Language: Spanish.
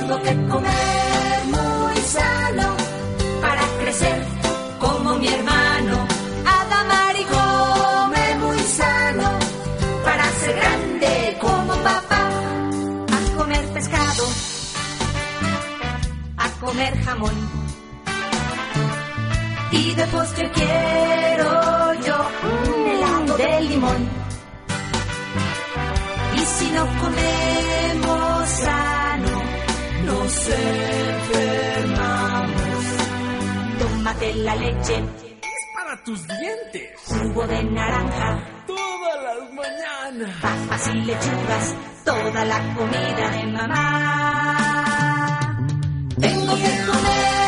Tengo que comer muy sano para crecer como mi hermano. Adamari come muy sano para ser grande como papá. A comer pescado, a comer jamón. Y de postre quiero yo un helado de limón. Y si no comemos sano, nos enfermamos. Tómate la leche, es para tus dientes. jugo de naranja, Todas las mañanas. papas y lechugas, toda la comida de mamá. Tengo que comer